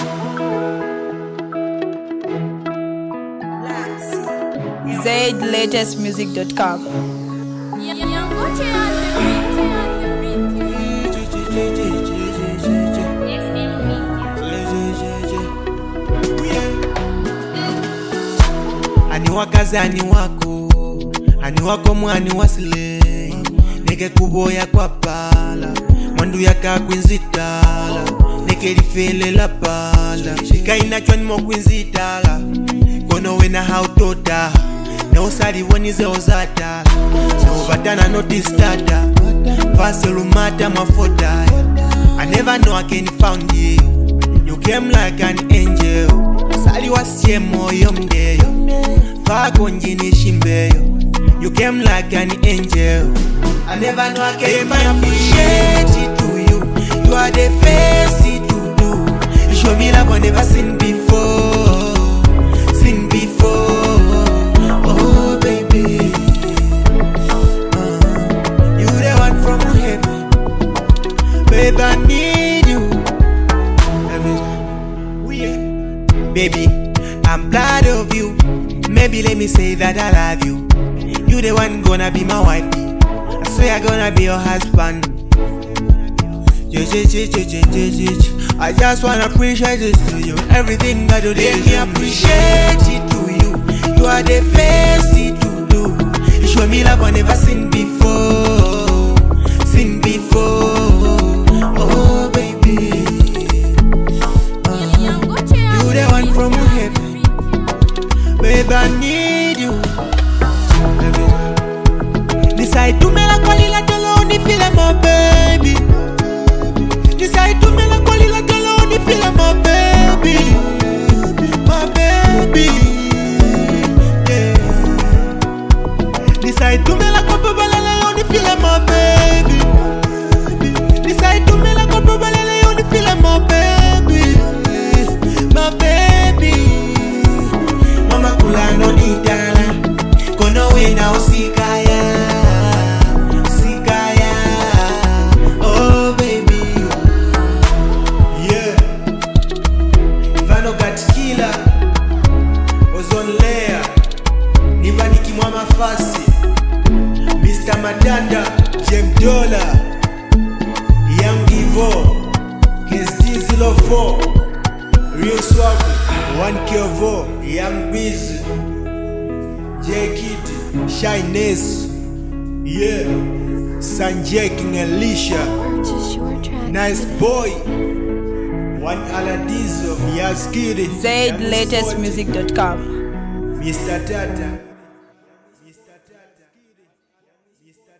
ZLatestmusic.com. Ani wakazi ani wako mwani wasile neke kuboya kwa pala mwandu yaka kwinzitala neke lifele la pala shika inachwa ni mokwinzitala kono wena hautota na usali wonize ozata na ubatana notistata fase lumata mafota. I never know I can found you. You came like an angel. Sali wasye moyo mdeyo Fako njini shimbeyo. You came like an angel. I never know I can appreciate it to you. You are the first to do. You show me love I never seen before. Seen before. Oh baby, you the one from heaven. Baby I need you. Baby, I'm proud of you. Maybe let me say that I love you. You the one gonna be my wife. I swear I'm gonna be your husband. I just wanna appreciate it to you. Everything I do, let me appreciate it to you. You are the best to do. You show me love I never seen before. Seen before. Oh baby, you the one from heaven. Baby I need you. Decide to me la quali la tolo ni feel my baby. Decide to me la quali la tolo ni feel my baby. My baby, yeah. Decide to me la kopo balele ni feel my baby. Decide to me la kopo balele ni feel my baby. My baby, mama kula no ni dala. Kono we na usikaya. Mr. Madanda, Jem Dollar, Young Divo, KSD04, Real Swag, 1K Vo, Young Biz, J Kitty, Shyness, yeah, Sanjay King Alicia, Nice Boy, One Aladizo, Yaskiri, ZLatestmusic.com. Mr. Tata.